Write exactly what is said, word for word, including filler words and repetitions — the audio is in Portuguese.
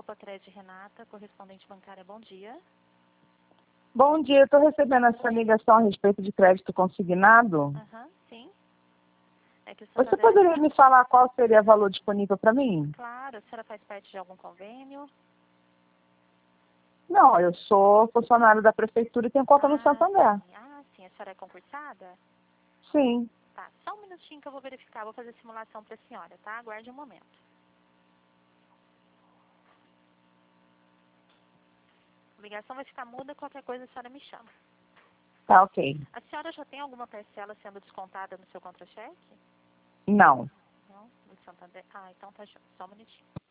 Expocred Renata, correspondente bancária, bom dia. Bom dia, eu estou recebendo essa ligação a respeito de crédito consignado. Aham, sim. É que o Você Santander... poderia me falar qual seria o valor disponível para mim? Claro, a senhora faz parte de algum convênio? Não, eu sou funcionário da prefeitura e tenho conta no Ah, Santander. sim. Ah, sim, a senhora é concursada? Sim. Tá, só um minutinho que eu vou verificar, vou fazer simulação para a senhora, tá? Aguarde um momento. A ligação vai ficar muda, qualquer coisa a senhora me chama. Tá, ok. A senhora já tem alguma parcela sendo descontada no seu contra-cheque? Não. Não? No Santander? Ah, então tá, só um minutinho.